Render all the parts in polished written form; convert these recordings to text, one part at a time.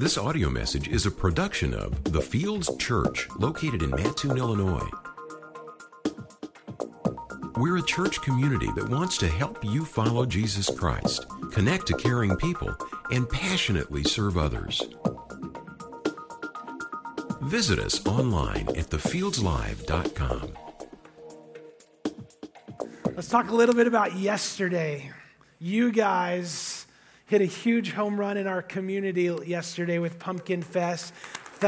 This audio message is a production of The Fields Church, located in Mattoon, Illinois. We're a church community that wants to help you follow Jesus Christ, connect to caring people, and passionately serve others. Visit us online at thefieldlive.com. Let's talk a little bit about yesterday. You guys hit a huge home run in our community yesterday with Pumpkin Fest. We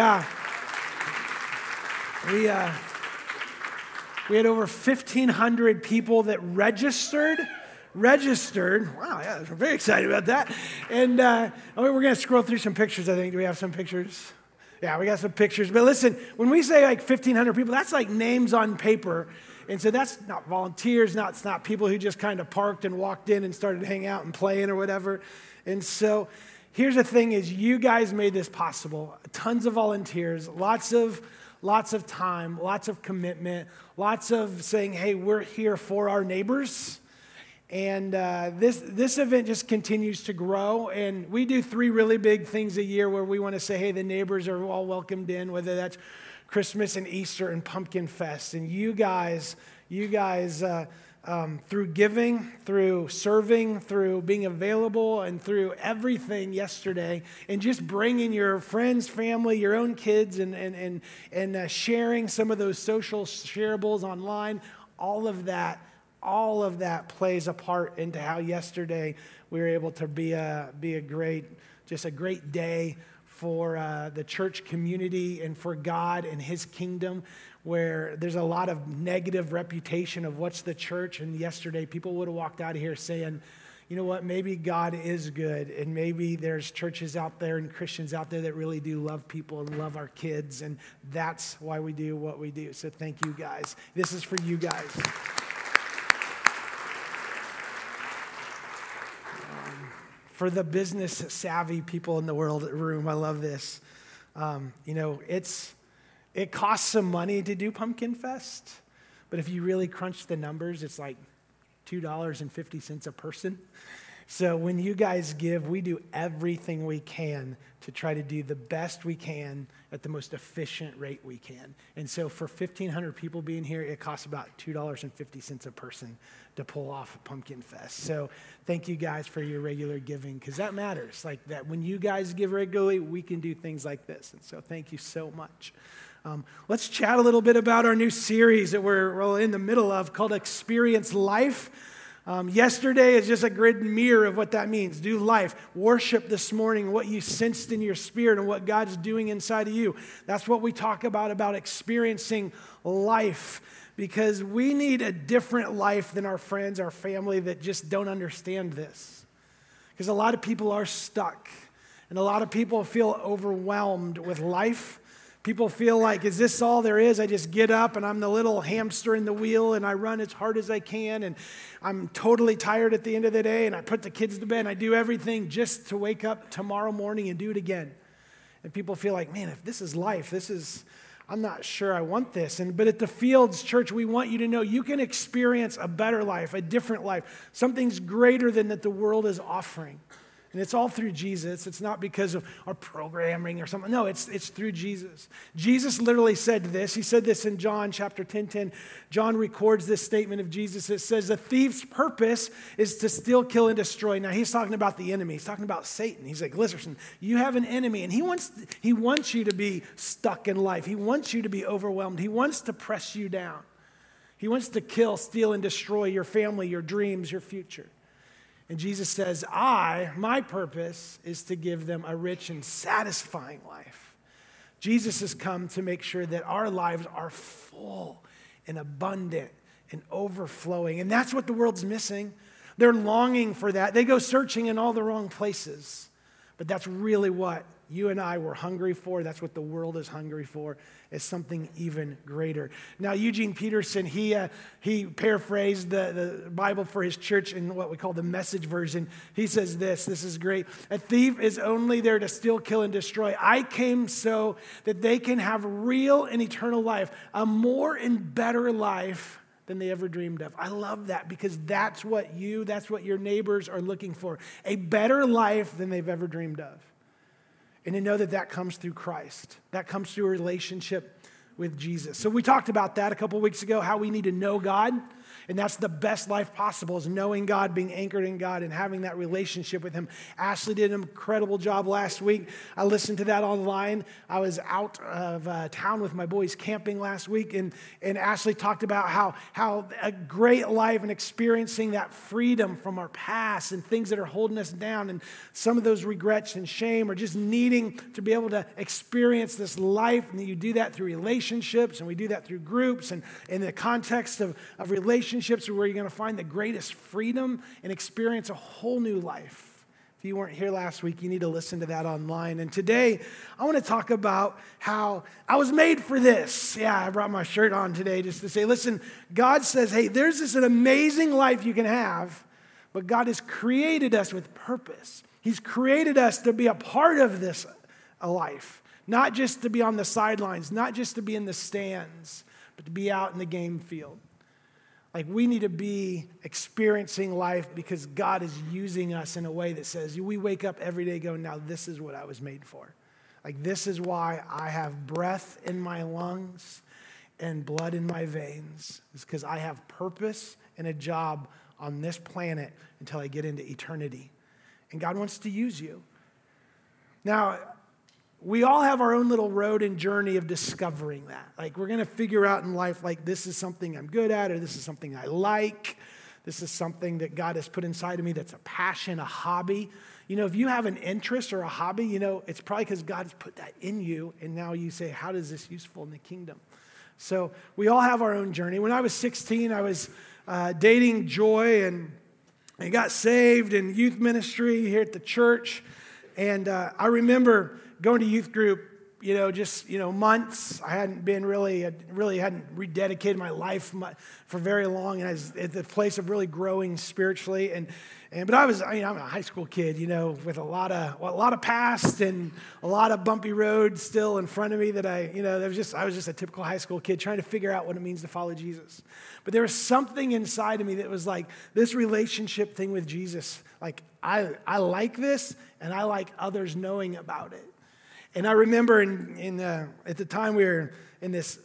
had over 1,500 people that registered. Wow, yeah, I'm very excited about that. And we're going to scroll through some pictures, I think. Do we have some pictures? Yeah, we got some pictures. But listen, when we say like 1,500 people, that's like names on paper. And so that's not volunteers, it's not people who just kind of parked and walked in and started hanging out and playing or whatever. And so here's the thing is you guys made this possible. Tons of volunteers, lots of time, lots of commitment, lots of saying, hey, we're here for our neighbors. And this event just continues to grow. And we do 3 really big things a year where we want to say, hey, the neighbors are all welcomed in, whether that's Christmas and Easter and Pumpkin Fest. And you guys, through giving, through serving, through being available, and through everything yesterday, and just bringing your friends, family, your own kids, and sharing some of those social shareables online, all of that plays a part into how yesterday we were able to be a great day for the church community and for God and His kingdom, where there's a lot of negative reputation of what's the church. And yesterday, people would have walked out of here saying, you know what, maybe God is good, and maybe there's churches out there and Christians out there that really do love people and love our kids, and that's why we do what we do. So thank you guys. This is for you guys. For the business savvy people in the room, I love this. It costs some money to do Pumpkin Fest, but if you really crunch the numbers, it's like $2.50 a person. So when you guys give, we do everything we can to try to do the best we can at the most efficient rate we can. And so for 1,500 people being here, it costs about $2.50 a person to pull off a Pumpkin Fest. So thank you guys for your regular giving, because that matters. Like that, when you guys give regularly, we can do things like this. And so thank you so much. Let's chat a little bit about our new series that we're in the middle of called Experience Life. Yesterday is just a great mirror of what that means. Do life. Worship this morning, what you sensed in your spirit and what God's doing inside of you. That's what we talk about experiencing life, because we need a different life than our friends, our family that just don't understand this. Because a lot of people are stuck, and a lot of people feel overwhelmed with life. People feel like, is this all there is? I just get up and I'm the little hamster in the wheel and I run as hard as I can and I'm totally tired at the end of the day and I put the kids to bed and I do everything just to wake up tomorrow morning and do it again. And people feel like, man, if this is life, I'm not sure I want this. But at the Fields Church, we want you to know you can experience a better life, a different life, something's greater than that the world is offering. And it's all through Jesus. It's not because of our programming or something. No, it's through Jesus. Jesus literally said this. He said this in John chapter 10:10. John records this statement of Jesus. It says, the thief's purpose is to steal, kill, and destroy. Now, he's talking about the enemy. He's talking about Satan. He's like, listen, you have an enemy, and he wants you to be stuck in life. He wants you to be overwhelmed. He wants to press you down. He wants to kill, steal, and destroy your family, your dreams, your future. And Jesus says, my purpose is to give them a rich and satisfying life. Jesus has come to make sure that our lives are full and abundant and overflowing. And that's what the world's missing. They're longing for that. They go searching in all the wrong places. But that's really what you and I were hungry for. That's what the world is hungry for, is something even greater. Now, Eugene Peterson, he paraphrased the Bible for his church in what we call the Message version. He says this is great. A thief is only there to steal, kill, and destroy. I came so that they can have real and eternal life, a more and better life than they ever dreamed of. I love that, because that's what your neighbors are looking for, a better life than they've ever dreamed of. and to know that that comes through Christ. That comes through a relationship with Jesus. So we talked about that a couple weeks ago, how we need to know God. And that's the best life possible, is knowing God, being anchored in God, and having that relationship with him. Ashley did an incredible job last week. I listened to that online. I was out of town with my boys camping last week, and Ashley talked about how a great life and experiencing that freedom from our past and things that are holding us down, and some of those regrets and shame, or just needing to be able to experience this life. And you do that through relationships, and we do that through groups, and in the context of relationships are where you're going to find the greatest freedom and experience a whole new life. If you weren't here last week, you need to listen to that online. And today, I want to talk about how I was made for this. Yeah, I brought my shirt on today just to say, listen, God says, hey, there's this an amazing life you can have, but God has created us with purpose. He's created us to be a part of this life, not just to be on the sidelines, not just to be in the stands, but to be out in the game field. Like, we need to be experiencing life because God is using us in a way that says, we wake up every day going, now this is what I was made for. Like, this is why I have breath in my lungs and blood in my veins. It's because I have purpose and a job on this planet until I get into eternity. And God wants to use you. Now, we all have our own little road and journey of discovering that. Like, we're going to figure out in life, like, this is something I'm good at, or this is something I like. This is something that God has put inside of me that's a passion, a hobby. You know, if you have an interest or a hobby, you know, it's probably because God's put that in you, and now you say, how is this useful in the kingdom? So we all have our own journey. When I was 16, I was dating Joy, and I got saved in youth ministry here at the church. And I remember going to youth group, just months. I hadn't hadn't rededicated my life for very long, and I was at the place of really growing spiritually. But I'm a high school kid, with a lot of past and a lot of bumpy roads still in front of me that I was just a typical high school kid trying to figure out what it means to follow Jesus. But there was something inside of me that was like this relationship thing with Jesus. Like, I like this, and I like others knowing about it. And I remember at the time we were in this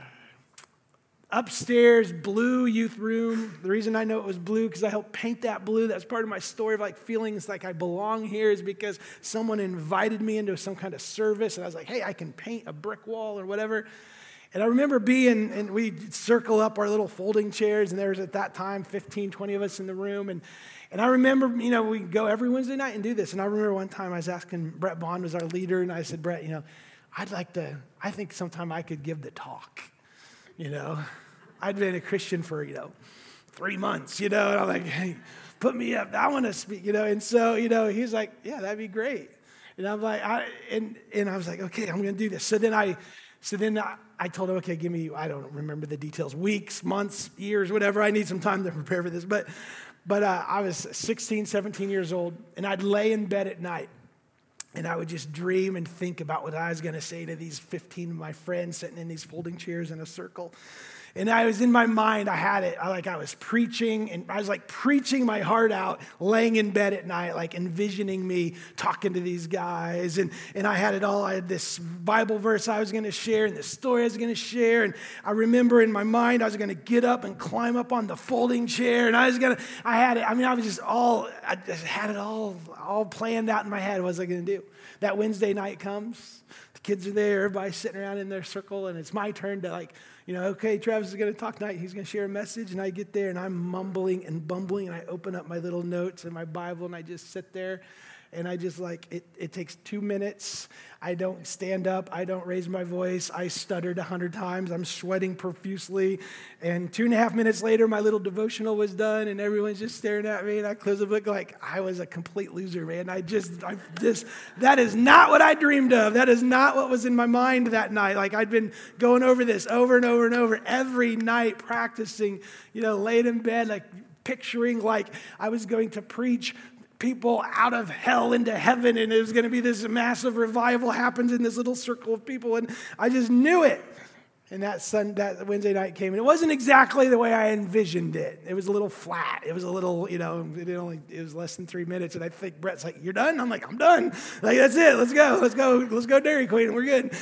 upstairs blue youth room. The reason I know it was blue because I helped paint that blue. That's part of my story of like feelings like I belong here, is because someone invited me into some kind of service, and I was like, hey, I can paint a brick wall or whatever. And I remember and we'd circle up our little folding chairs, and there was at that time 15, 20 of us in the room. And I remember, we'd go every Wednesday night and do this. And I remember one time I was asking, Brett Bond was our leader, and I said, Brett, I think sometime I could give the talk. I'd been a Christian for, 3 months, and I'm like, hey, put me up. I want to speak, And so, he's like, yeah, that'd be great. And I'm like, I was like, okay, I'm going to do this. So then I told him, okay, give me, I don't remember the details, weeks, months, years, whatever. I need some time to prepare for this. But I was 16, 17 years old, and I'd lay in bed at night, and I would just dream and think about what I was going to say to these 15 of my friends sitting in these folding chairs in a circle. And I was in my mind, I had it, I was preaching, and I was like preaching my heart out, laying in bed at night, like envisioning me talking to these guys. And I had it all. I had this Bible verse I was going to share and this story I was going to share. And I remember in my mind, I was going to get up and climb up on the folding chair. And I had it all planned out in my head. What was I going to do? That Wednesday night comes, the kids are there, everybody's sitting around in their circle, and it's my turn to okay, Travis is going to talk tonight. He's going to share a message, and I get there, and I'm mumbling and bumbling, and I open up my little notes and my Bible, and I just sit there, and I just it takes 2 minutes. I don't stand up. I don't raise my voice. I stuttered 100 times. I'm sweating profusely, and 2.5 minutes later, my little devotional was done, and everyone's just staring at me, and I close the book like I was a complete loser, man. That is not what I dreamed of. That is not what was in my mind that night. Like, I'd been going over this over and over and over every night, practicing, laid in bed, like picturing like I was going to preach people out of hell into heaven, and it was going to be this massive revival happens in this little circle of people, and I just knew it. And that Wednesday night came, and it wasn't exactly the way I envisioned it. It was a little flat. It was a little, it was less than 3 minutes. And I think Brett's like, "You're done?" I'm like, "I'm done. Like, that's it. Let's go Dairy Queen. We're good."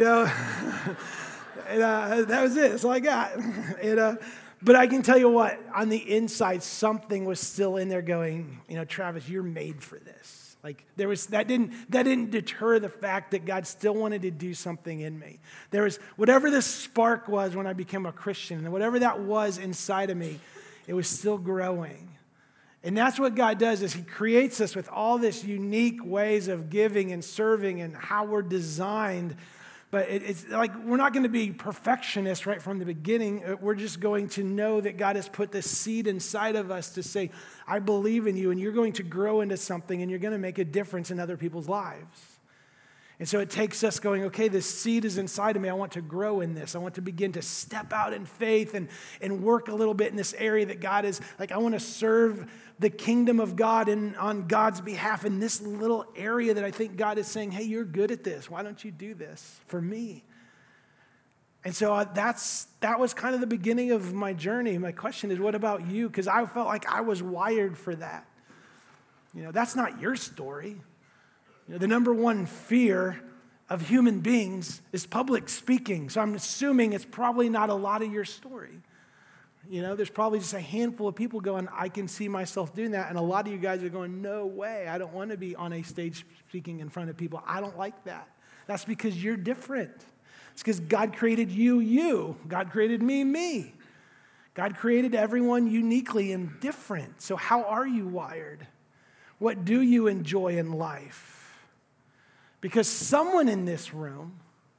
And that was it. That's all I got. But I can tell you what, on the inside, something was still in there going, "Travis, you're made for this." Like that didn't deter the fact that God still wanted to do something in me. There was whatever the spark was when I became a Christian, and whatever that was inside of me, it was still growing. And that's what God does, is he creates us with all this unique ways of giving and serving and how we're designed. But it's like we're not going to be perfectionists right from the beginning. We're just going to know that God has put this seed inside of us to say, "I believe in you, and you're going to grow into something, and you're going to make a difference in other people's lives." And so it takes us going, okay, this seed is inside of me. I want to grow in this. I want to begin to step out in faith and work a little bit in this area that God is, like, I want to serve the kingdom of God on God's behalf in this little area that I think God is saying, "Hey, you're good at this. Why don't you do this for me?" And so that was kind of the beginning of my journey. My question is, what about you? Because I felt like I was wired for that. That's not your story. The number one fear of human beings is public speaking. So I'm assuming it's probably not a lot of your story. There's probably just a handful of people going, "I can see myself doing that." And a lot of you guys are going, "No way. I don't want to be on a stage speaking in front of people. I don't like that." That's because you're different. It's because God created you. God created me. God created everyone uniquely and different. So how are you wired? What do you enjoy in life? Because someone in this room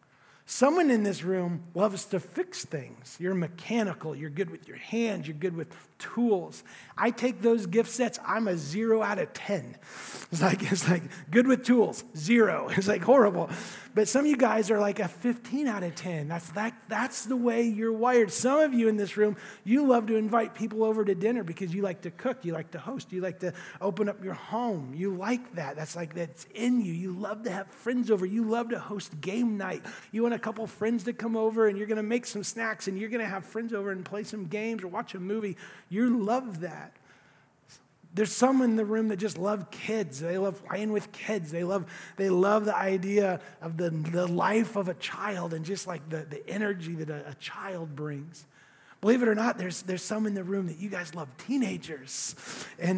loves to fix things. You're mechanical. You're good with your hands. You're good with tools. I take those gift sets. I'm a 0 out of 10. It's like good with tools, 0. It's like horrible. But some of you guys are like a 15 out of 10. That's the way you're wired. Some of you in this room, you love to invite people over to dinner because you like to cook. You like to host. You like to open up your home. You like that. That's in you. You love to have friends over. You love to host game night. You want a couple friends to come over, and you're going to make some snacks, and you're going to have friends over and play some games or watch a movie. You love that. There's some in the room that just love kids. They love playing with kids. They love the idea of the life of a child and just like the energy that a child brings. Believe it or not, there's some in the room that you guys love teenagers. And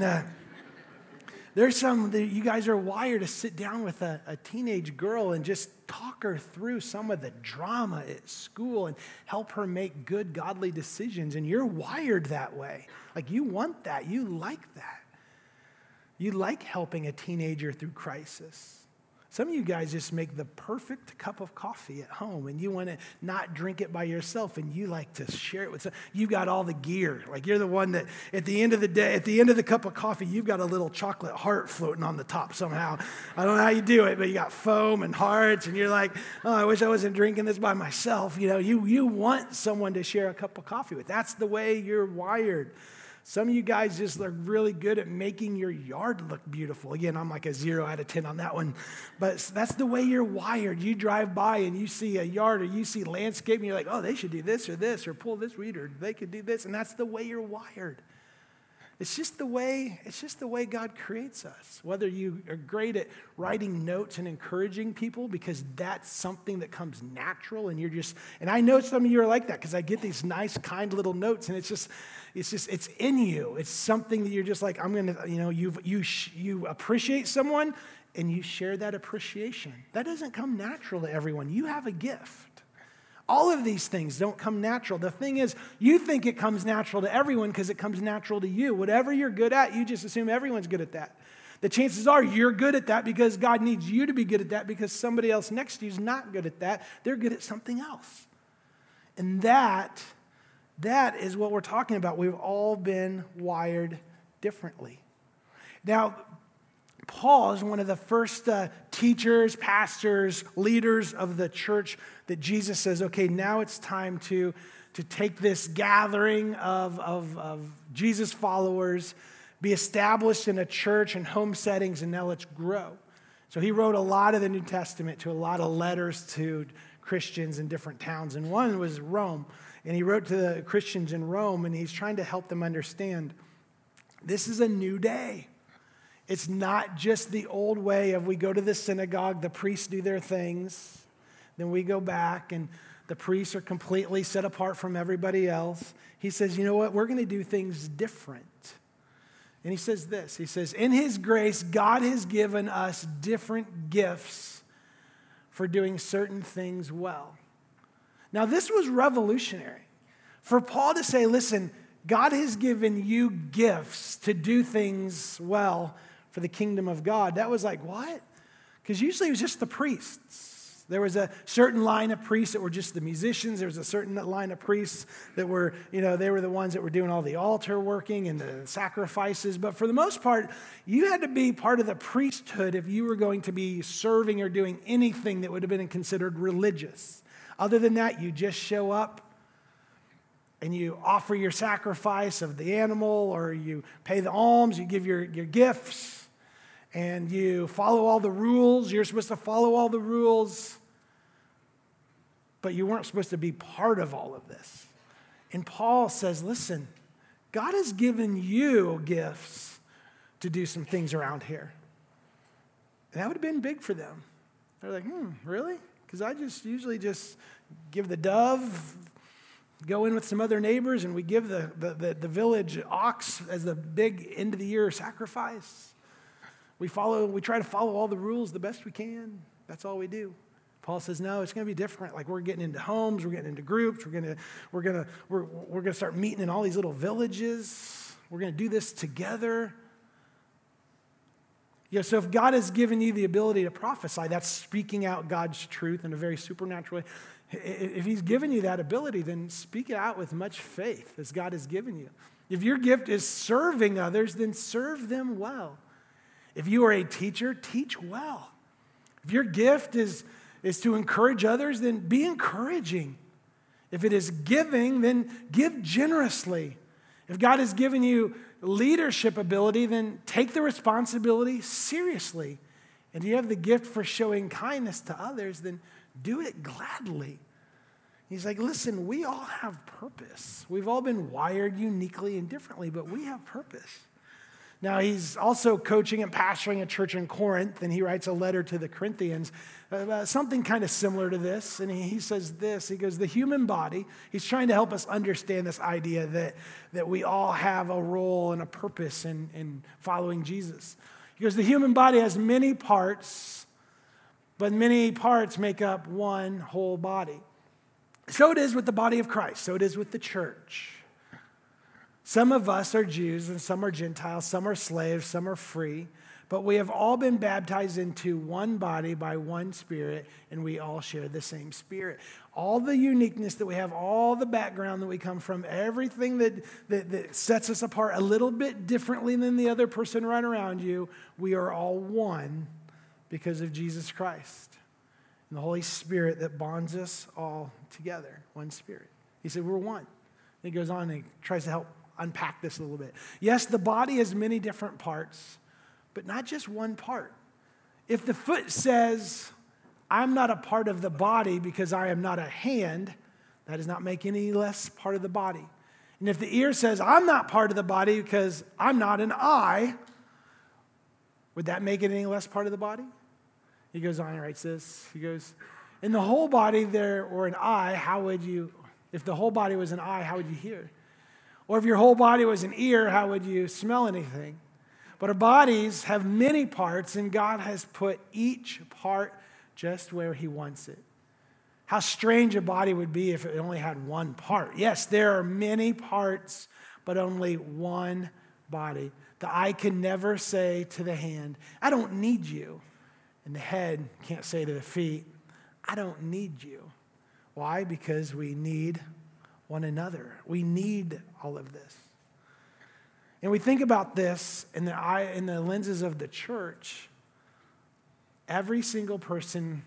there's some that you guys are wired to sit down with a teenage girl and just talk her through some of the drama at school and help her make good, godly decisions. And you're wired that way. Like, you want that. You like that. You like helping a teenager through crisis. Some of you guys just make the perfect cup of coffee at home, and you want to not drink it by yourself, and you like to share it with someone. You've got all the gear. Like, you're the one that at the end of the day, at the end of the cup of coffee, you've got a little chocolate heart floating on the top somehow. I don't know how you do it, but you got foam and hearts, and you're like, "Oh, I wish I wasn't drinking this by myself." You want someone to share a cup of coffee with. That's the way you're wired. Some of you guys just are really good at making your yard look beautiful. Again, I'm like a 0 out of 10 on that one. But that's the way you're wired. You drive by and you see a yard or you see landscape and you're like, "Oh, they should do this or pull this weed, or they could do this." And that's the way you're wired. It's just the way God creates us. Whether you are great at writing notes and encouraging people because that's something that comes natural, and and I know some of you are like that because I get these nice, kind little notes, and it's in you. It's something that you're just like, I'm going to, you appreciate someone and you share that appreciation. That doesn't come natural to everyone. You have a gift. All of these things don't come natural. The thing is, you think it comes natural to everyone because it comes natural to you. Whatever you're good at, you just assume everyone's good at that. The chances are you're good at that because God needs you to be good at that because somebody else next to you is not good at that. They're good at something else. And that is what we're talking about. We've all been wired differently. Now, Paul is one of the first teachers, pastors, leaders of the church that Jesus says, okay, now it's time to take this gathering of Jesus followers, be established in a church and home settings, and now let's grow. So he wrote a lot of the New Testament to a lot of letters to Christians in different towns, and one was Rome. And he wrote to the Christians in Rome, and he's trying to help them understand this is a new day. It's not just the old way of we go to the synagogue, the priests do their things, then we go back, and the priests are completely set apart from everybody else. He says, you know what? We're going to do things different. And he says this. He says, in his grace, God has given us different gifts for doing certain things well. Now, this was revolutionary. For Paul to say, listen, God has given you gifts to do things well for the kingdom of God. That was like, what? Because usually it was just the priests. There was a certain line of priests that were just the musicians. There was a certain line of priests that were, they were the ones that were doing all the altar working and the sacrifices. But for the most part, you had to be part of the priesthood if you were going to be serving or doing anything that would have been considered religious. Other than that, you just show up and you offer your sacrifice of the animal, or you pay the alms, you give your gifts, and you follow all the rules. You're supposed to follow all the rules, but you weren't supposed to be part of all of this. And Paul says, listen, God has given you gifts to do some things around here. And that would have been big for them. They're like, really? Because I usually just give the dove, go in with some other neighbors, and we give the village ox as the big end of the year sacrifice. We try to follow all the rules the best we can. That's all we do. Paul says, no, it's going to be different. Like, we're getting into homes, we're getting into groups, we're going to start meeting in all these little villages. We're going to do this together. So if God has given you the ability to prophesy, that's speaking out God's truth in a very supernatural way. If he's given you that ability, then speak it out with much faith as God has given you. If your gift is serving others, then serve them well. If you are a teacher, teach well. If your gift is to encourage others, then be encouraging. If it is giving, then give generously. If God has given you leadership ability, then take the responsibility seriously. And if you have the gift for showing kindness to others, then do it gladly. He's like, listen, we all have purpose. We've all been wired uniquely and differently, but we have purpose. Now, he's also coaching and pastoring a church in Corinth, and he writes a letter to the Corinthians, something kind of similar to this. And he says this, he goes, the human body, he's trying to help us understand this idea that we all have a role and a purpose in following Jesus. He goes, the human body has many parts, but many parts make up one whole body. So it is with the body of Christ. So it is with the church. Some of us are Jews and some are Gentiles, some are slaves, some are free, but we have all been baptized into one body by one Spirit, and we all share the same Spirit. All the uniqueness that we have, all the background that we come from, everything that sets us apart a little bit differently than the other person right around you, we are all one because of Jesus Christ and the Holy Spirit that bonds us all together, one Spirit. He said, we're one. And he goes on and he tries to help unpack this a little bit. Yes, the body has many different parts, but not just one part. If the foot says, I'm not a part of the body because I am not a hand, that does not make any less part of the body. And if the ear says, I'm not part of the body because I'm not an eye, would that make it any less part of the body? He goes on and writes this. He goes, in the whole body there, or an eye, if the whole body was an eye, how would you hear? Or if your whole body was an ear, how would you smell anything? But our bodies have many parts, and God has put each part just where he wants it. How strange a body would be if it only had one part. Yes, there are many parts, but only one body. The eye can never say to the hand, I don't need you. And the head can't say to the feet, I don't need you. Why? Because we need one another. We need all of this. And we think about this in the lenses of the church. Every single person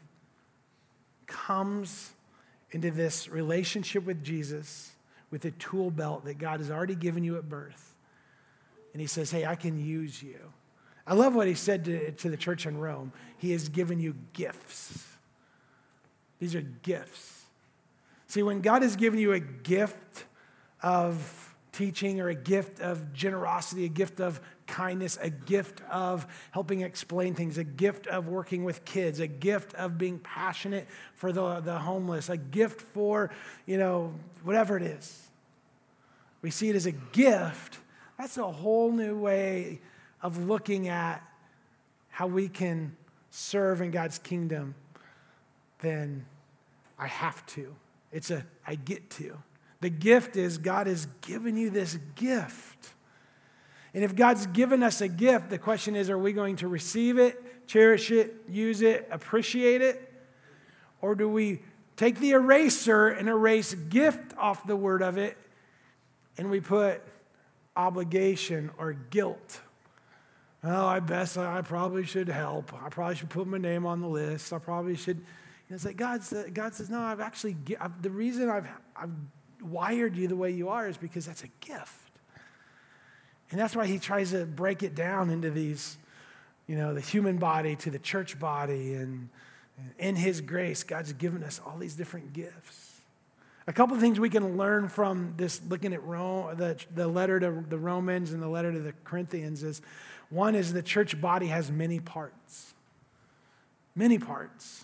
comes into this relationship with Jesus with a tool belt that God has already given you at birth. And he says, hey, I can use you. I love what he said to the church in Rome. He has given you gifts. These are gifts. See, when God has given you a gift of teaching or a gift of generosity, a gift of kindness, a gift of helping explain things, a gift of working with kids, a gift of being passionate for the homeless, a gift for, whatever it is. We see it as a gift. That's a whole new way of looking at how we can serve in God's kingdom than I have to. It's I get to. The gift is God has given you this gift. And if God's given us a gift, the question is, are we going to receive it, cherish it, use it, appreciate it? Or do we take the eraser and erase gift off the word of it, and we put obligation or guilt? Oh, I probably should help. I probably should put my name on the list. I probably should. It's like God says, no, the reason I've wired you the way you are is because that's a gift. And that's why he tries to break it down into these, the human body to the church body. And in his grace, God's given us all these different gifts. A couple of things we can learn from this, looking at the letter to the Romans and the letter to the Corinthians is, one is the church body has many parts. Many parts.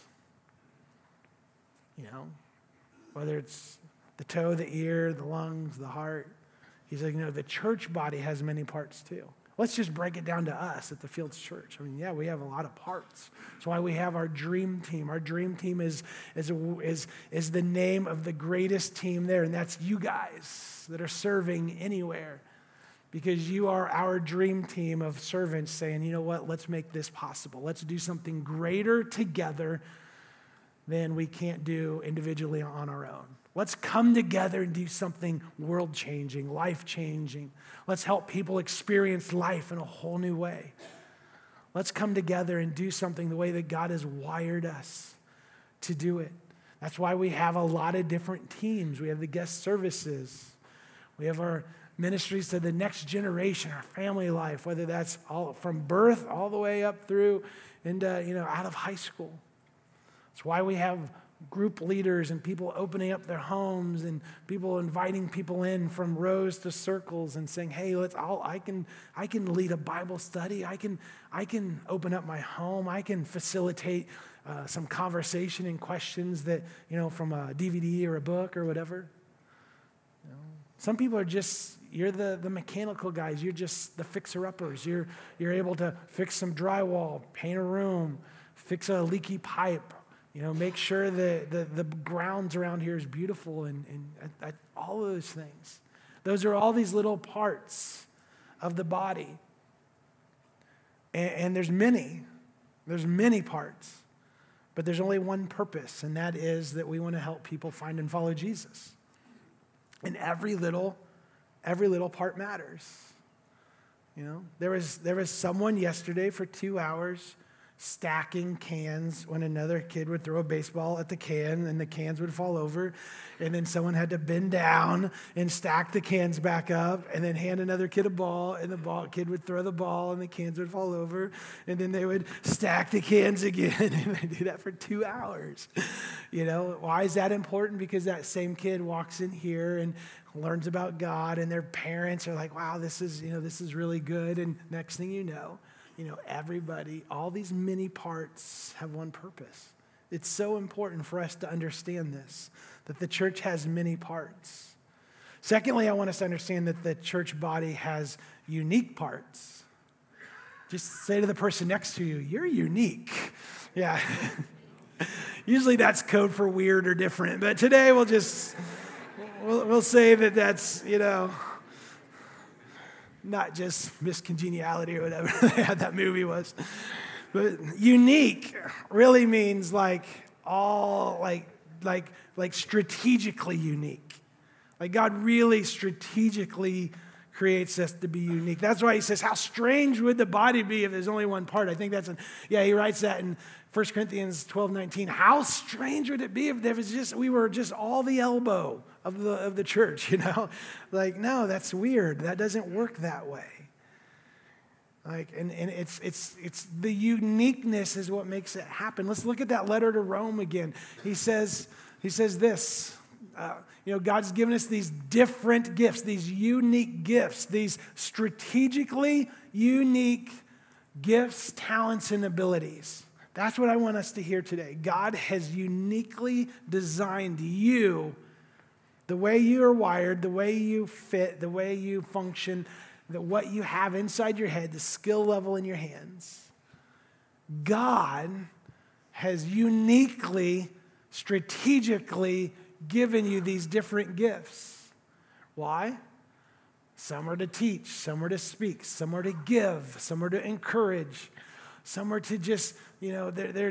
Whether it's the toe, the ear, the lungs, the heart. He's like, the church body has many parts too. Let's just break it down to us at the Fields Church. We have a lot of parts. That's why we have our dream team. Our dream team is the name of the greatest team there, and that's you guys that are serving anywhere. Because you are our dream team of servants saying, you know what, let's make this possible. Let's do something greater together than we can't do individually on our own. Let's come together and do something world-changing, life-changing. Let's help people experience life in a whole new way. Let's come together and do something the way that God has wired us to do it. That's why we have a lot of different teams. We have the guest services. We have our ministries to the next generation, our family life, whether that's all from birth all the way up through and out of high school. That's why we have group leaders and people opening up their homes and people inviting people in from rows to circles and saying, hey, I can lead a Bible study. I can open up my home. I can facilitate some conversation and questions that, from a DVD or a book or whatever. Some people are just, you're the mechanical guys. You're just the fixer-uppers. You're able to fix some drywall, paint a room, fix a leaky pipe, make sure that the grounds around here is beautiful and all of those things. Those are all these little parts of the body. And there's many parts, but there's only one purpose, and that is that we want to help people find and follow Jesus. And every little part matters. There was someone yesterday for 2 hours stacking cans when another kid would throw a baseball at the can and the cans would fall over, and then someone had to bend down and stack the cans back up and then hand another kid a ball, and the kid would throw the ball and the cans would fall over, and then they would stack the cans again, and they do that for 2 hours. Why is that important? Because that same kid walks in here and learns about God, and their parents are like, wow, this is really good, and next thing you know, everybody, all these many parts have one purpose. It's so important for us to understand this, that the church has many parts. Secondly, I want us to understand that the church body has unique parts. Just say to the person next to you, you're unique. Yeah. Usually that's code for weird or different, but today we'll say that that's, not just miscongeniality or whatever that movie was. But unique really means like strategically unique. Like God really strategically creates us to be unique. That's why he says, how strange would the body be if there's only one part? I think he writes that in 1 Corinthians 12:19. How strange would it be if we were just all the elbow of the church, Like, no, that's weird. That doesn't work that way. And it's the uniqueness is what makes it happen. Let's look at that letter to Rome again. He says this. God's given us these different gifts, these unique gifts, these strategically unique gifts, talents, and abilities. That's what I want us to hear today. God has uniquely designed you, the way you are wired, the way you fit, the way you function, what you have inside your head, the skill level in your hands. God has uniquely, strategically given you these different gifts. Why? Some are to teach, some are to speak, some are to give, some are to encourage, some are to just, they're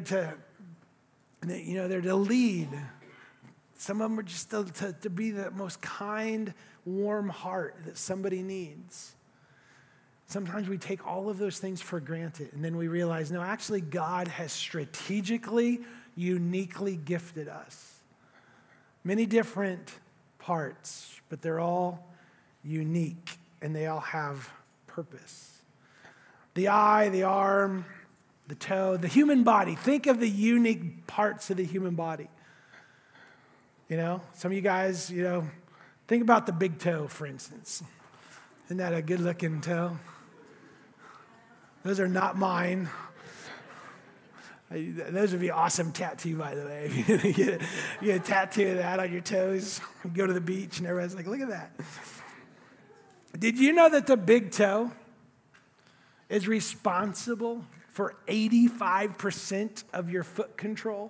to lead. Some of them are just to be the most kind, warm heart that somebody needs. Sometimes we take all of those things for granted, and then we realize, no, actually God has strategically, uniquely gifted us. Many different parts, but they're all unique, and they all have purpose. The eye, the arm, the toe, the human body. Think of the unique parts of the human body. Some of you guys, think about the big toe, for instance. Isn't that a good-looking toe? Those are not mine. Those would be awesome tattoo, by the way. You get a tattoo of that on your toes. You go to the beach, and everybody's like, look at that. Did you know that the big toe is responsible for 85% of your foot control?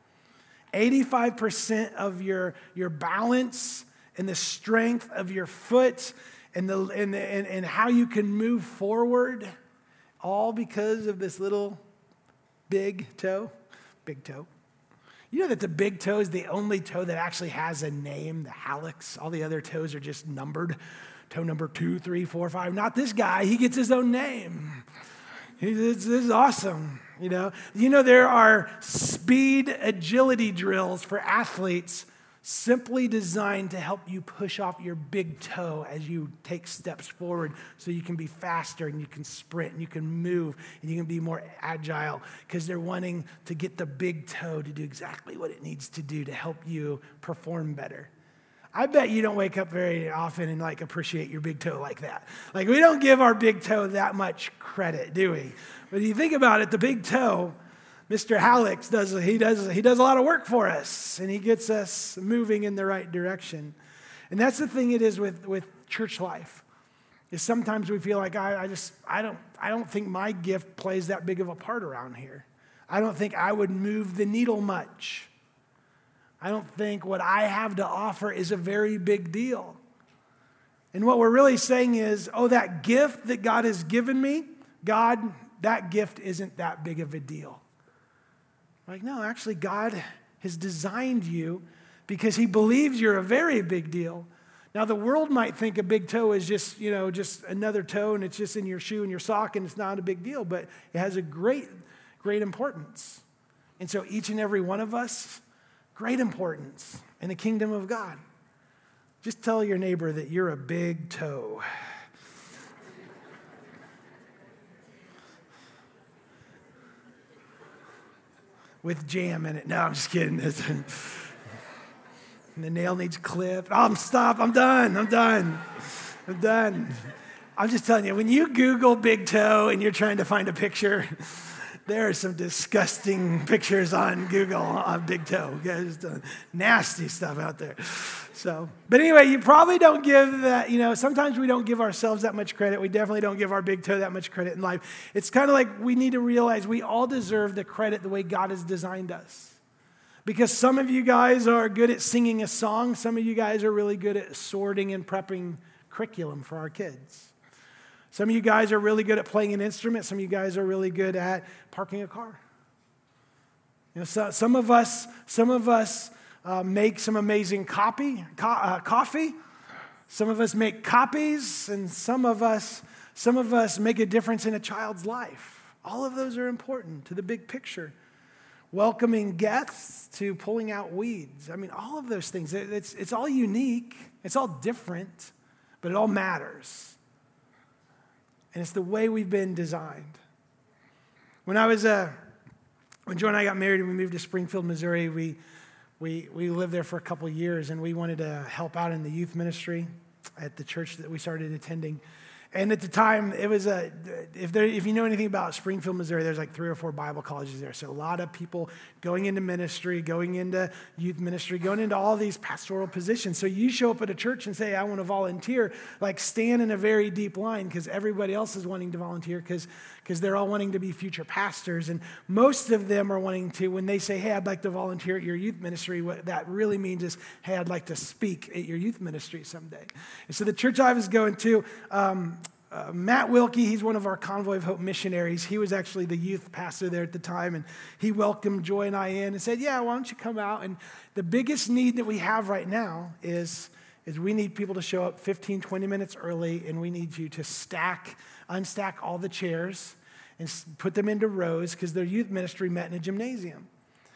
85% of your balance and the strength of your foot and how you can move forward, all because of this little big toe. Big toe. You know that the big toe is the only toe that actually has a name, the hallux. All the other toes are just numbered. Toe number 2, 3, 4, 5. Not this guy. He gets his own name. This is awesome. There are speed agility drills for athletes simply designed to help you push off your big toe as you take steps forward so you can be faster and you can sprint and you can move and you can be more agile because they're wanting to get the big toe to do exactly what it needs to do to help you perform better. I bet you don't wake up very often and appreciate your big toe like that. We don't give our big toe that much credit, do we? But if you think about it, the big toe, Mr. Hallux does a lot of work for us, and he gets us moving in the right direction. And that's the thing it is with church life. Is sometimes we feel like I don't think my gift plays that big of a part around here. I don't think I would move the needle much. I don't think what I have to offer is a very big deal. And what we're really saying is, that gift that God has given me, that gift isn't that big of a deal. No, actually, God has designed you because he believes you're a very big deal. Now, the world might think a big toe is just another toe, and it's just in your shoe and your sock, and it's not a big deal, but it has a great, great importance. And so each and every one of us, great importance in the kingdom of God. Just tell your neighbor that you're a big toe. With jam in it. No, I'm just kidding. And the nail needs clipped. Stop. I'm done. I'm just telling you, when you Google big toe and you're trying to find a picture, there are some disgusting pictures on Google on big toe. There's nasty stuff out there. But anyway, you probably don't give that, sometimes we don't give ourselves that much credit. We definitely don't give our big toe that much credit in life. It's kind of like we need to realize we all deserve the credit the way God has designed us. Because some of you guys are good at singing a song. Some of you guys are really good at sorting and prepping curriculum for our kids. Some of you guys are really good at playing an instrument. Some of you guys are really good at parking a car. Some of us make some amazing coffee. Some of us make copies, and some of us make a difference in a child's life. All of those are important to the big picture. Welcoming guests to pulling out weeds. All of those things. It's all unique. It's all different, but it all matters. And it's the way we've been designed. When Joe and I got married and we moved to Springfield, Missouri, we lived there for a couple of years, and we wanted to help out in the youth ministry at the church that we started attending. And at the time, it was if you know anything about Springfield, Missouri, there's like 3 or 4 Bible colleges there. So a lot of people going into ministry, going into youth ministry, going into all these pastoral positions. So you show up at a church and say, I want to volunteer, like stand in a very deep line because everybody else is wanting to volunteer because they're all wanting to be future pastors. And most of them are wanting to, when they say, hey, I'd like to volunteer at your youth ministry, what that really means is, hey, I'd like to speak at your youth ministry someday. And so the church I was going to, Matt Wilkie, he's one of our Convoy of Hope missionaries. He was actually the youth pastor there at the time, and he welcomed Joy and I in and said, yeah, why don't you come out? And the biggest need that we have right now is we need people to show up 15, 20 minutes early, and we need you to unstack all the chairs and put them into rows because their youth ministry met in a gymnasium.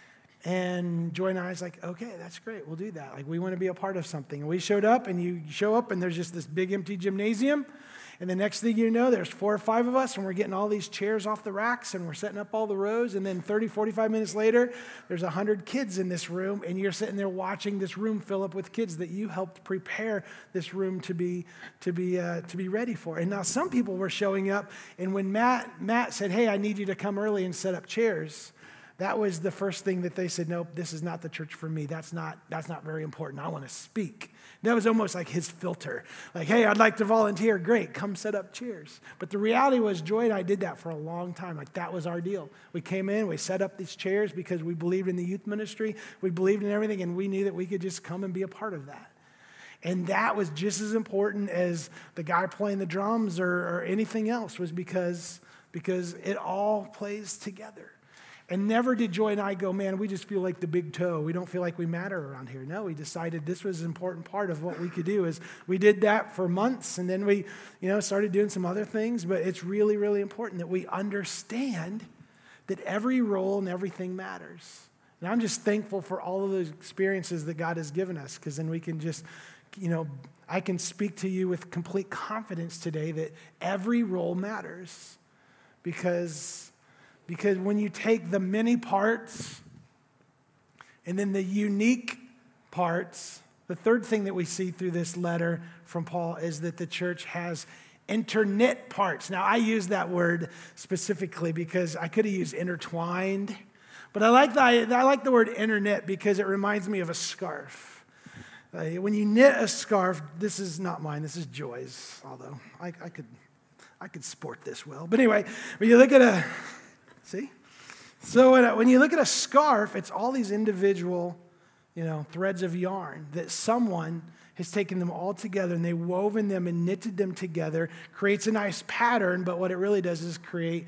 And Joy and I was like, okay, that's great. We'll do that. Like, we want to be a part of something. And we showed up, and you show up, and there's just this big empty gymnasium. And the next thing you know, there's 4 or 5 of us, and we're getting all these chairs off the racks, and we're setting up all the rows. And then 30, 45 minutes later, there's 100 kids in this room, and you're sitting there watching this room fill up with kids that you helped prepare this room to be ready for. And now some people were showing up, and when Matt said, hey, I need you to come early and set up chairs, that was the first thing that they said, nope, this is not the church for me. That's not very important. I want to speak. That was almost like his filter. Like, hey, I'd like to volunteer. Great, come set up chairs. But the reality was Joy and I did that for a long time. Like, that was our deal. We came in, we set up these chairs because we believed in the youth ministry. We believed in everything, and we knew that we could just come and be a part of that. And that was just as important as the guy playing the drums or anything else, was because it all plays together. And never did Joy and I go, man, we just feel like the big toe. We don't feel like we matter around here. No, we decided this was an important part of what we could do. Is we did that for months, and then we, started doing some other things. But it's really, really important that we understand that every role and everything matters. And I'm just thankful for all of those experiences that God has given us, because then we can just, I can speak to you with complete confidence today that every role matters, because when you take the many parts and then the unique parts, the third thing that we see through this letter from Paul is that the church has interknit parts. Now, I use that word specifically because I could have used intertwined, but I like the word interknit because it reminds me of a scarf. When you knit a scarf, this is not mine, this is Joy's, although I could sport this well. But anyway, when you look at see? So when you look at a scarf, it's all these individual, threads of yarn that someone has taken them all together and they've woven them and knitted them together, creates a nice pattern, but what it really does is create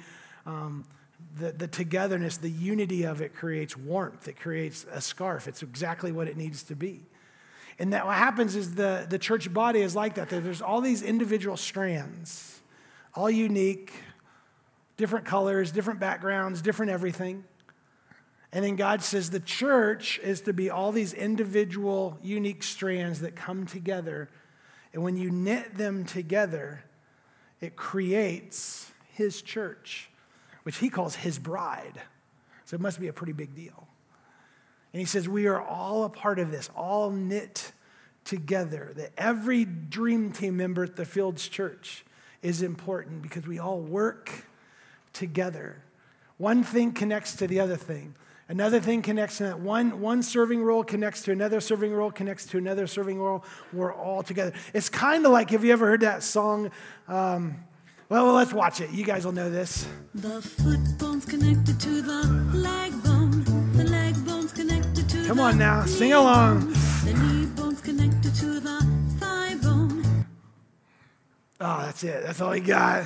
the togetherness, the unity of it creates warmth. It creates a scarf. It's exactly what it needs to be. And that what happens is the church body is like that. There's all these individual strands, all unique, different colors, different backgrounds, different everything. And then God says the church is to be all these individual, unique strands that come together. And when you knit them together, it creates his church, which he calls his bride. So it must be a pretty big deal. And he says we are all a part of this, all knit together. That every dream team member at the Fields Church is important because we all work together. One thing connects to the other thing. Another thing connects to that. One serving role connects to another serving role, connects to another serving role. We're all together. It's kind of like, have you ever heard that song? Well, let's watch it. You guys will know this. The foot bone's connected to the leg bone. The leg bone's connected to Come on now, sing along. The knee bone's connected to the thigh bone. Oh, that's it. That's all he got.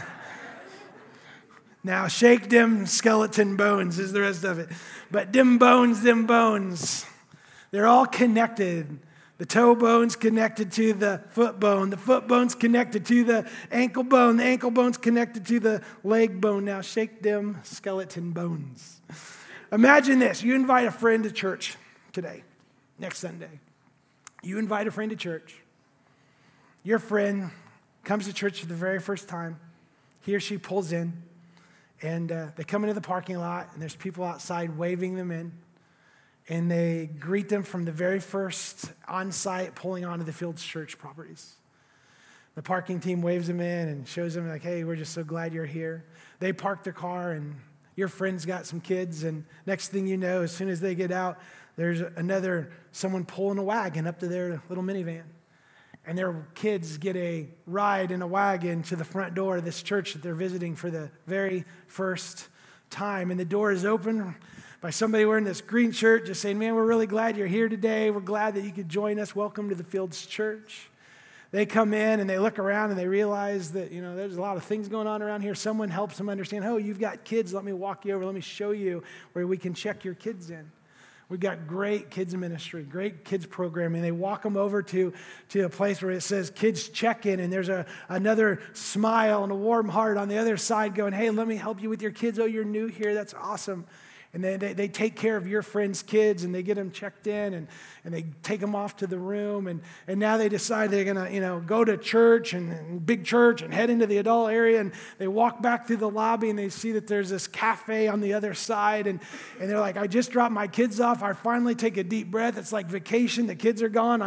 Now, shake them skeleton bones is the rest of it. But them bones, they're all connected. The toe bone's connected to the foot bone's connected to the ankle bone's connected to the leg bone. Now, shake them skeleton bones. Imagine this. You invite a friend to church today, next Sunday. You invite a friend to church. Your friend comes to church for the very first time. he or she pulls in, and they come into the parking lot, and there's people outside waving them in, and they greet them from the very first on-site pulling onto the Fields Church properties. The parking team waves them in and shows them like, hey, we're just so glad you're here. They park their car, and your friend's got some kids, and next thing you know, as soon as they get out, there's someone pulling a wagon up to their little minivan. And their kids get a ride in a wagon to the front door of this church that they're visiting for the very first time. And the door is open by somebody wearing this green shirt just saying, man, we're really glad you're here today. We're glad that you could join us. Welcome to the Fields Church. They come in and they look around and they realize that, there's a lot of things going on around here. Someone helps them understand, oh, you've got kids. Let me walk you over. Let me show you where we can check your kids in. We've got great kids ministry, great kids programming. They walk them over to a place where it says kids check-in, and there's another smile and a warm heart on the other side going, hey, let me help you with your kids. Oh, you're new here. That's awesome. And they take care of your friends' kids, and they get them checked in, and they take them off to the room. And now they decide they're going to, go to church and big church and head into the adult area. And they walk back through the lobby, and they see that there's this cafe on the other side. And they're like, I just dropped my kids off. I finally take a deep breath. It's like vacation. The kids are gone.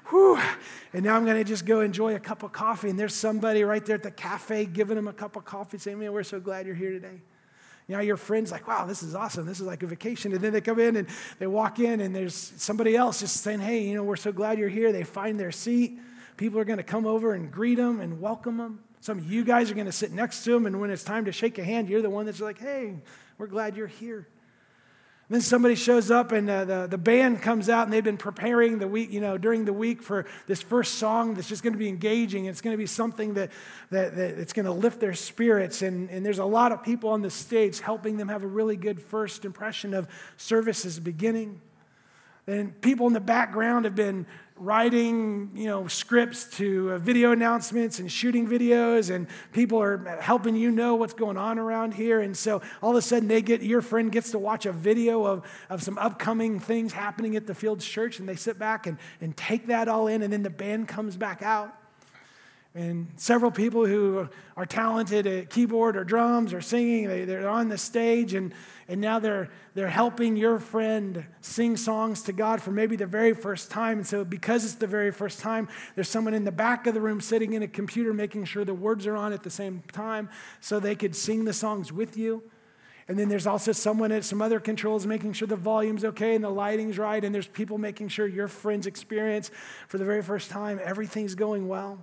And now I'm going to just go enjoy a cup of coffee. And there's somebody right there at the cafe giving them a cup of coffee saying, man, we're so glad you're here today. Now your friend's like, wow, this is awesome. This is like a vacation. And then they come in and they walk in and there's somebody else just saying, hey, we're so glad you're here. They find their seat. People are going to come over and greet them and welcome them. Some of you guys are going to sit next to them. And when it's time to shake a hand, you're the one that's like, hey, we're glad you're here. And then somebody shows up and the band comes out and they've been preparing the week, during the week for this first song that's just going to be engaging. It's going to be something that it's going to lift their spirits. And there's a lot of people on the stage helping them have a really good first impression of services beginning. And people in the background have been writing, scripts to video announcements and shooting videos, and people are helping what's going on around here. And so all of a sudden your friend gets to watch a video of some upcoming things happening at the Fields Church, and they sit back and take that all in, and then the band comes back out. And several people who are talented at keyboard or drums or singing, they're on the stage, and now they're helping your friend sing songs to God for maybe the very first time. And so because it's the very first time, there's someone in the back of the room sitting in a computer making sure the words are on at the same time so they could sing the songs with you. And then there's also someone at some other controls making sure the volume's okay and the lighting's right, and there's people making sure your friend's experience for the very first time, everything's going well.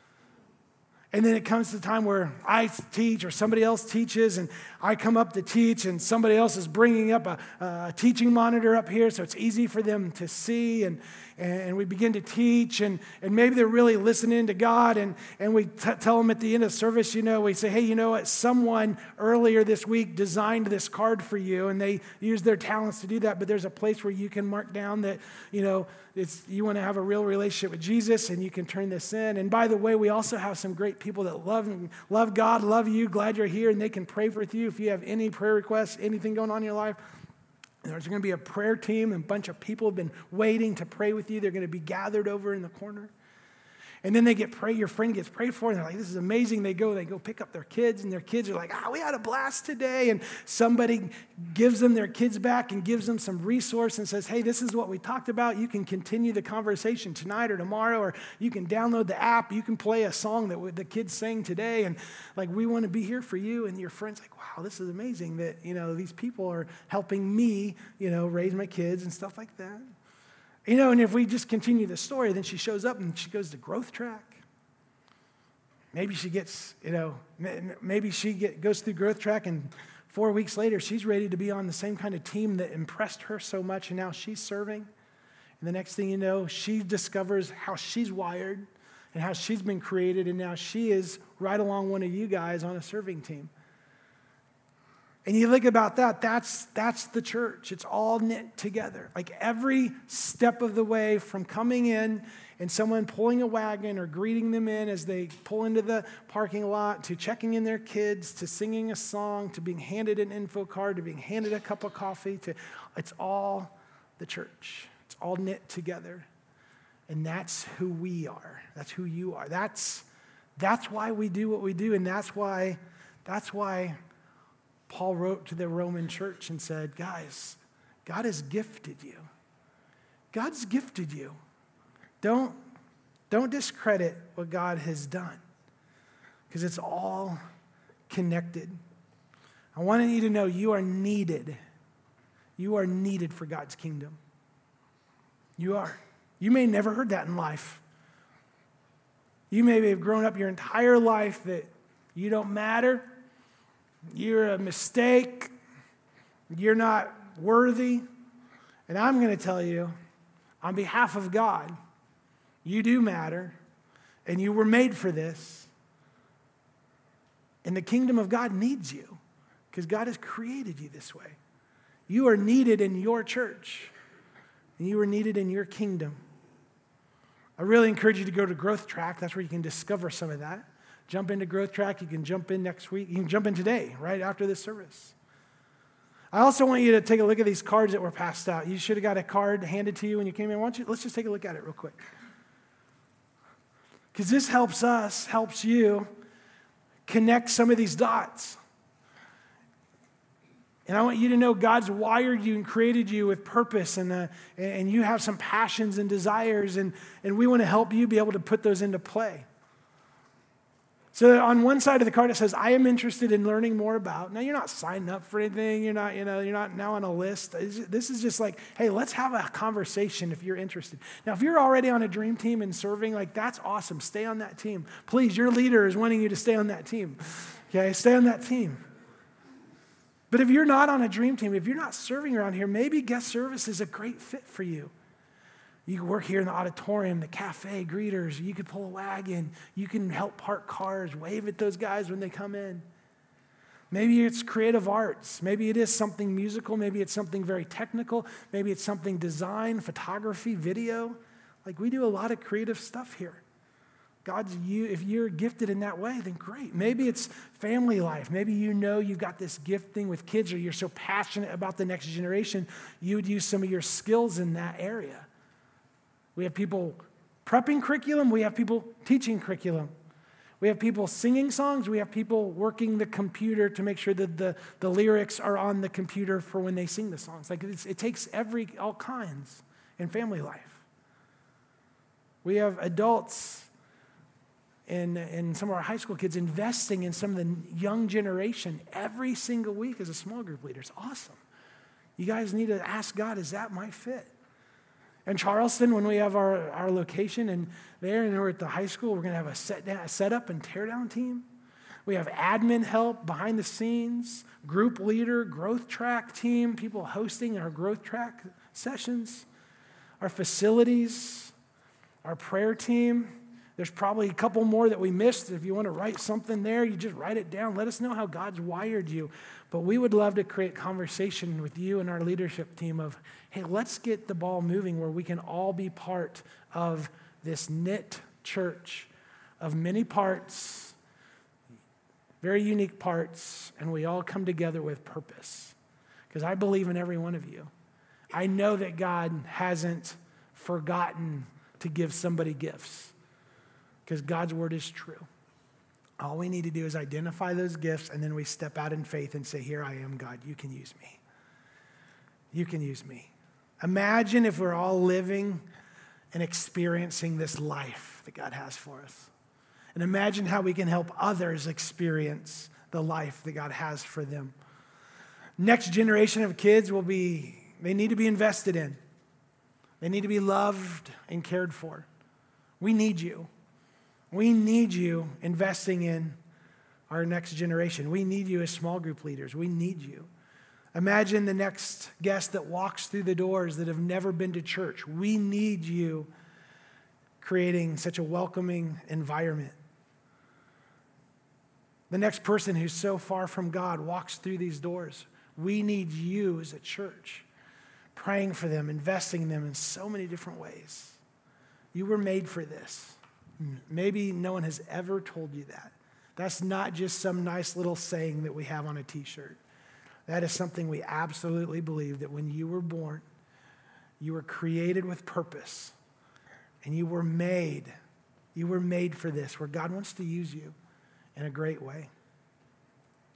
And then it comes to the time where I teach or somebody else teaches, and I come up to teach, and somebody else is bringing up a teaching monitor up here so it's easy for them to see, and we begin to teach, and maybe they're really listening to God, and we tell them at the end of service, we say, hey, you know what, someone earlier this week designed this card for you, and they use their talents to do that, but there's a place where you can mark down that, you want to have a real relationship with Jesus, and you can turn this in. And by the way, we also have some great people that love God, love you, glad you're here, and they can pray with you if you have any prayer requests, anything going on in your life. There's going to be a prayer team, and a bunch of people have been waiting to pray with you. They're going to be gathered over in the corner. And then your friend gets prayed for, and they're like, this is amazing. They go pick up their kids, and their kids are like, we had a blast today. And somebody gives them their kids back and gives them some resource and says, hey, this is what we talked about. You can continue the conversation tonight or tomorrow, or you can download the app. You can play a song that the kids sang today, and we want to be here for you. And your friend's like, wow, this is amazing that, these people are helping me, raise my kids and stuff like that. And if we just continue the story, then she shows up and she goes to Growth Track. Maybe she gets, goes through Growth Track, and 4 weeks later, she's ready to be on the same kind of team that impressed her so much, and now she's serving. And the next thing you know, she discovers how she's wired and how she's been created, and now she is right along one of you guys on a serving team. And you think about that's the church. It's all knit together. Every step of the way, from coming in and someone pulling a wagon or greeting them in as they pull into the parking lot, to checking in their kids, to singing a song, to being handed an info card, to being handed a cup of coffee, it's all the church. It's all knit together. And that's who we are. That's who you are. That's why we do what we do, and that's why That's why Paul wrote to the Roman church and said, guys, God has gifted you. God's gifted you. Don't discredit what God has done, because it's all connected. I want you to know you are needed. You are needed for God's kingdom. You are. You may never heard that in life. You may have grown up your entire life that you don't matter. You're a mistake. You're not worthy. And I'm going to tell you, on behalf of God, you do matter, and you were made for this. And the kingdom of God needs you, because God has created you this way. You are needed in your church, and you are needed in your kingdom. I really encourage you to go to Growth Track. That's where you can discover some of that. Jump into Growth Track. You can jump in next week. You can jump in today, right after this service. I also want you to take a look at these cards that were passed out. You should have got a card handed to you when you came in. Let's just take a look at it real quick. Because this helps us, helps you connect some of these dots. And I want you to know God's wired you and created you with purpose, and you have some passions and desires, and we want to help you be able to put those into play. So on one side of the card it says, I am interested in learning more about. Now you're not signing up for anything. You're not now on a list. This is just like, hey, let's have a conversation if you're interested. Now, if you're already on a dream team and serving, like that's awesome. Stay on that team. Please, your leader is wanting you to stay on that team. Okay, stay on that team. But if you're not on a dream team, if you're not serving around here, maybe guest service is a great fit for you. You can work here in the auditorium, the cafe, greeters. You could pull a wagon. You can help park cars, wave at those guys when they come in. Maybe it's creative arts. Maybe it is something musical. Maybe it's something very technical. Maybe it's something design, photography, video. Like we do a lot of creative stuff here. If you're gifted in that way, then great. Maybe it's family life. Maybe you've got this gifting with kids, or you're so passionate about the next generation, you would use some of your skills in that area. We have people prepping curriculum. We have people teaching curriculum. We have people singing songs. We have people working the computer to make sure that the lyrics are on the computer for when they sing the songs. Like it takes all kinds in family life. We have adults and some of our high school kids investing in some of the young generation every single week as a small group leader. It's awesome. You guys need to ask God, is that my fit? In Charleston, when we have our location and we're at the high school, we're going to have a setup and tear down team. We have admin help behind the scenes, group leader, growth track team, people hosting our growth track sessions, our facilities, our prayer team. There's probably a couple more that we missed. If you want to write something there, you just write it down. Let us know how God's wired you. But we would love to create conversation with you and our leadership team of, hey, let's get the ball moving where we can all be part of this knit church of many parts, very unique parts, and we all come together with purpose. Because I believe in every one of you. I know that God hasn't forgotten to give somebody gifts, because God's word is true. All we need to do is identify those gifts, and then we step out in faith and say, here I am, God, you can use me. You can use me. Imagine if we're all living and experiencing this life that God has for us. And imagine how we can help others experience the life that God has for them. Next generation of kids they need to be invested in. They need to be loved and cared for. We need you. We need you investing in our next generation. We need you as small group leaders. We need you. Imagine the next guest that walks through the doors that have never been to church. We need you creating such a welcoming environment. The next person who's so far from God walks through these doors. We need you as a church, praying for them, investing in them in so many different ways. You were made for this. Maybe no one has ever told you that. That's not just some nice little saying that we have on a t-shirt. That is something we absolutely believe, that when you were born, you were created with purpose, and you were made for this, where God wants to use you in a great way.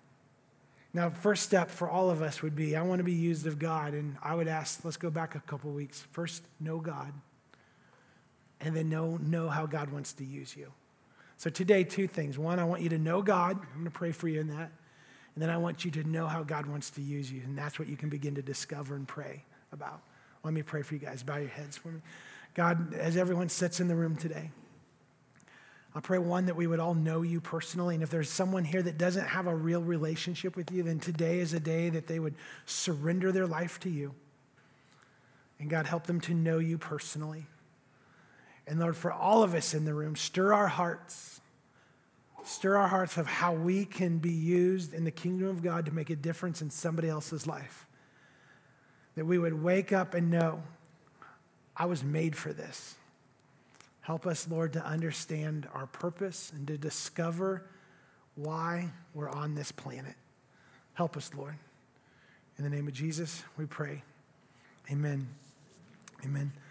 Now, first step for all of us would be, I want to be used of God. And I would ask, let's go back a couple weeks. First, know God. And then know how God wants to use you. So today, two things. One, I want you to know God. I'm going to pray for you in that. And then I want you to know how God wants to use you. And that's what you can begin to discover and pray about. Let me pray for you guys. Bow your heads for me. God, as everyone sits in the room today, I pray, one, that we would all know you personally. And if there's someone here that doesn't have a real relationship with you, then today is a day that they would surrender their life to you. And God, help them to know you personally. And Lord, for all of us in the room, stir our hearts of how we can be used in the kingdom of God to make a difference in somebody else's life. That we would wake up and know, I was made for this. Help us, Lord, to understand our purpose and to discover why we're on this planet. Help us, Lord. In the name of Jesus, we pray. Amen. Amen.